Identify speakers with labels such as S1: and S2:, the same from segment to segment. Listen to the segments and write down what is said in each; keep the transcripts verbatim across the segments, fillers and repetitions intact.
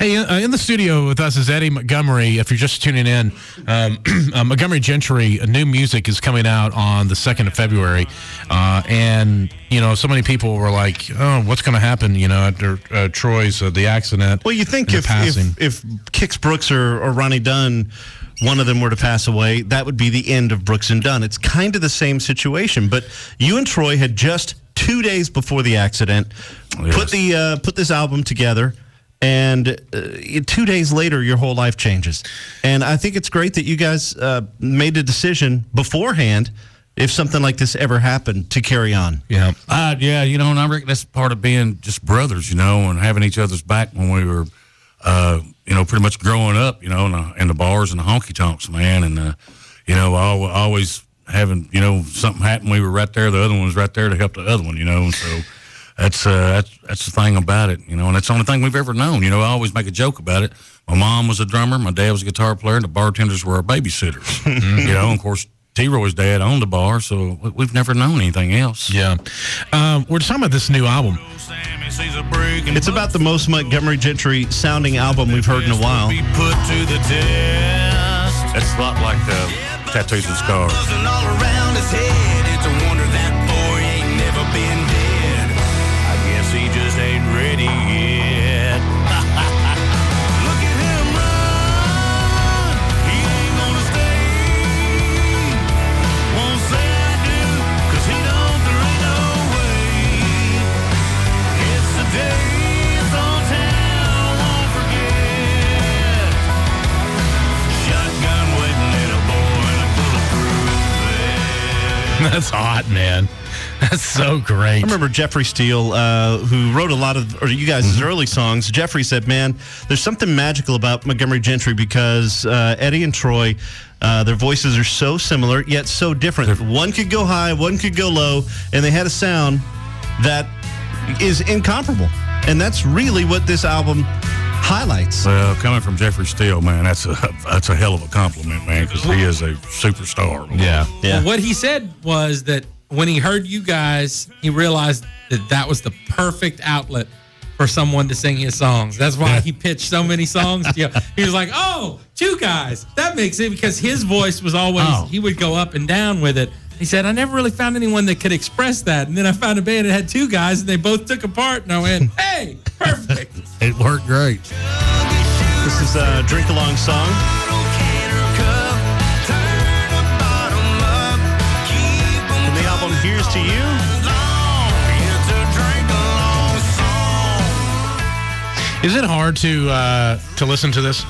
S1: Hey, uh, in the studio with us is Eddie Montgomery. If you're just tuning in, um, uh, Montgomery Gentry, uh, new music is coming out on the second of February. Uh, and, you know, so many people were like, oh, what's going to happen, you know, after uh, Troy's, uh, the accident.
S2: Well, you think if, if if Kix Brooks or, or Ronnie Dunn, one of them were to pass away, that would be the end of Brooks and Dunn. It's kind of the same situation. But you and Troy had just two days before the accident
S3: yes.
S2: put the uh, put this album together. And uh, two days later, your whole life changes. And I think it's great that you guys uh, made a decision beforehand, if something like this ever happened, to carry on.
S3: Yeah, uh, yeah, you know, and I reckon that's part of being just brothers, you know, and having each other's back when we were, uh, you know, pretty much growing up, you know, in the, in the bars and the honky tonks, man. And, uh, you know, always having, you know, something happen, we were right there, the other one was right there to help the other one, you know, and so. That's, uh, that's that's the thing about it, you know, and that's the only thing we've ever known. You know, I always make a joke about it. My mom was a drummer, my dad was a guitar player, and the bartenders were our babysitters. Mm-hmm. You know, and of course, T-Roy's dad owned the bar, so we've never known anything else.
S1: Yeah. Um, we're talking about this new album.
S2: It's about the most Montgomery Gentry sounding album we've heard in a while.
S3: That's a lot like uh, Tattoos and Scars.
S4: He just ain't ready yet. Look at him run. He ain't gonna stay. Won't say I do, cause he don't, there ain't no way. It's the days on town won't forget. Shotgun waiting at a boy in a bulletproof vest.
S1: That's hot, man. That's so great.
S2: I remember Jeffrey Steele, uh, who wrote a lot of, or you guys' mm-hmm. early songs. Jeffrey said, man, there's something magical about Montgomery Gentry because uh, Eddie and Troy, uh, their voices are so similar, yet so different. One could go high, one could go low, and they had a sound that is incomparable. And that's really what this album highlights.
S3: Well, coming from Jeffrey Steele, man, that's a that's a hell of a compliment, man, because he is a superstar.
S1: Yeah.
S5: yeah. Well, what he said was that when he heard you guys, he realized that that was the perfect outlet for someone to sing his songs. That's why he pitched so many songs. You know, he was like, oh, two guys. That makes it, because his voice was always, oh. he would go up and down with it. He said, I never really found anyone that could express that. And then I found a band that had two guys, and they both took a part, and I went, hey, perfect.
S3: It worked great.
S2: This is a drink-along song. Here's to you.
S1: Is it hard to uh, to listen to this?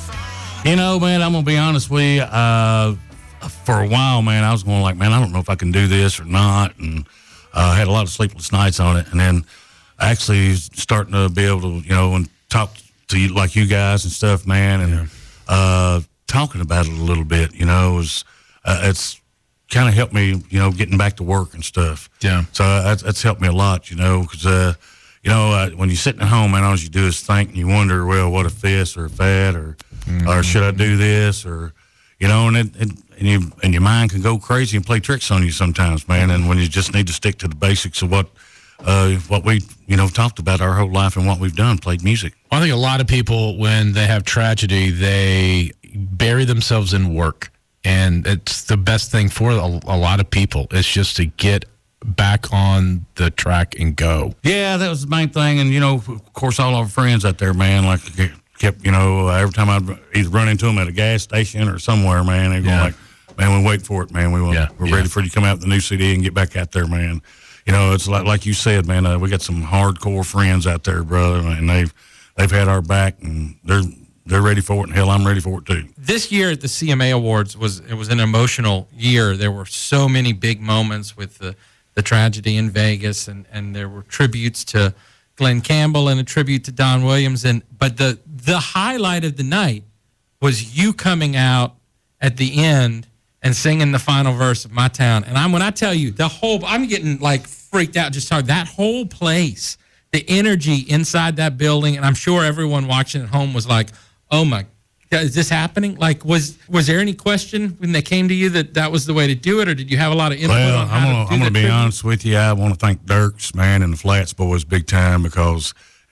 S3: You know, man, I'm gonna be honest with you. Uh, for a while, man, I was going like, man, I don't know if I can do this or not, and I uh, had a lot of sleepless nights on it. And then actually starting to be able to, you know, and talk to you like you guys and stuff, man, and yeah. uh, talking about it a little bit. You know, it was uh, it's. kind of helped me, you know, getting back to work and stuff.
S1: Yeah.
S3: So that's, that's helped me a lot, you know, because, uh, you know, uh, when you're sitting at home, man, all you do is think and you wonder, well, what if this or if that or, mm-hmm. or should I do this or, you know, and it, it, and you and your mind can go crazy and play tricks on you sometimes, man. And when you just need to stick to the basics of what, uh, what we, you know, talked about our whole life and what we've done, played music.
S1: I think a lot of people, when they have tragedy, they bury themselves in work. And it's the best thing for a, a lot of people. It's just to get back on the track and go.
S3: Yeah, that was the main thing. And, you know, of course, all our friends out there, man, like, kept, you know, every time I'd either run into them at a gas station or somewhere, man, they're going yeah. like, man, we're waiting for it, man. We want, yeah. We're yeah. ready for you to come out with the new C D and get back out there, man. You know, it's like like you said, man, uh, we got some hardcore friends out there, brother, and they've, they've had our back, and they're... They're ready for it, and hell, I'm ready for it too.
S5: This year at the C M A Awards was it was an emotional year. There were so many big moments with the, the tragedy in Vegas, and, and there were tributes to Glenn Campbell and a tribute to Don Williams. And but the the highlight of the night was you coming out at the end and singing the final verse of My Town. And I'm when I tell you the whole, I'm getting like freaked out just talking that whole place, the energy inside that building, and I'm sure everyone watching at home was like, oh my, is this happening? Like, was was there any question when they came to you that that was the way to do it, or did you have a lot of input
S3: well,
S5: on how
S3: I'm gonna,
S5: to do
S3: I'm going to be
S5: tribute?
S3: honest with you. I want to thank Dirks, man, and the Flats boys big time, because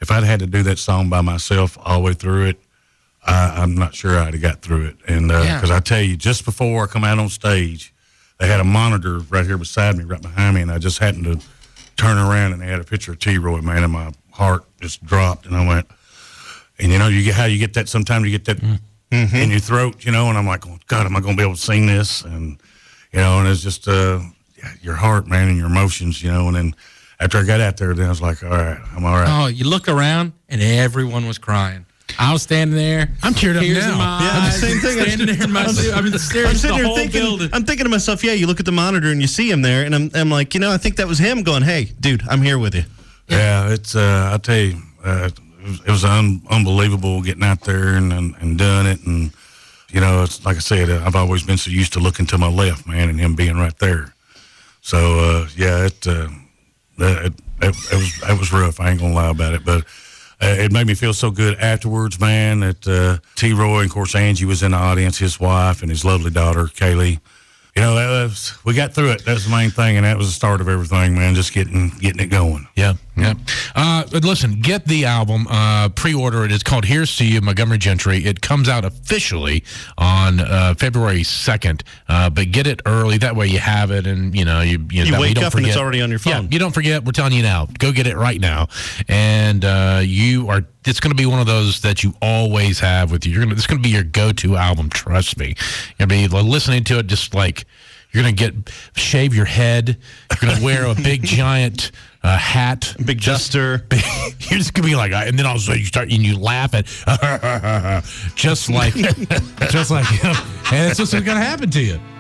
S3: if I'd had to do that song by myself all the way through it, I, I'm not sure I'd have got through it. And because
S5: Yeah.
S3: I tell you, just before I come out on stage, they had a monitor right here beside me, right behind me, and I just happened to turn around and they had a picture of T-Roy, man, and my heart just dropped, and I went, and you know, you get how you get that. Sometimes you get that
S2: Mm-hmm.
S3: in your throat, you know, and I'm like, oh, God, am I going to be able to sing this? And you know, and it's just uh, your heart, man, and your emotions, you know. And then after I got out there, then I was like, all right, I'm all right.
S5: Oh, you look around and everyone was crying. I was standing there.
S1: I'm teared up
S5: tears
S1: now.
S5: in my
S2: Yeah, the
S5: eyes,
S2: same thing. I'm
S5: Standing there in my
S2: I'm-
S5: suit. I mean, the stairs,
S2: I'm sitting
S5: the
S2: here
S5: whole
S2: thinking,
S5: building.
S2: I'm thinking to myself, yeah, you look at the monitor and you see him there, and I'm, I'm like, you know, I think that was him going, hey, dude, I'm here with you.
S3: Yeah, it's uh, I tell you, uh, it was, it was un- unbelievable getting out there and, and and doing it, and you know, it's like I said, I've always been so used to looking to my left, man, and him being right there. So uh, yeah, it, uh, it, it it was it was rough. I ain't gonna lie about it, but uh, it made me feel so good afterwards, man. That uh, T-Roy, and of course Angie was in the audience, his wife and his lovely daughter Kaylee. You know, that was, we got through it. That's the main thing, and that was the start of everything, man. Just getting getting it going.
S1: Yeah, yeah. Uh, but listen, get the album, uh, pre-order it. It's called Here's to You, Montgomery Gentry. It comes out officially on uh, February second, uh, but get it early. That way you have it, and, you know, you, you,
S2: You
S1: that way
S2: wake
S1: don't
S2: up and it's
S1: forget.
S2: already on your phone.
S1: Yeah, you don't forget. We're telling you now. Go get it right now. And uh, you are, it's going to be one of those that you always have with you. You're gonna, it's going to be your go-to album, trust me. You're going to be listening to it just like, you're going to get, shave your head. You're going to wear a big, giant uh, hat.
S2: Big duster.
S1: You're just going to be like, and then all of a sudden you start, and you laugh at, just like, just like him. And it's just going to happen to you.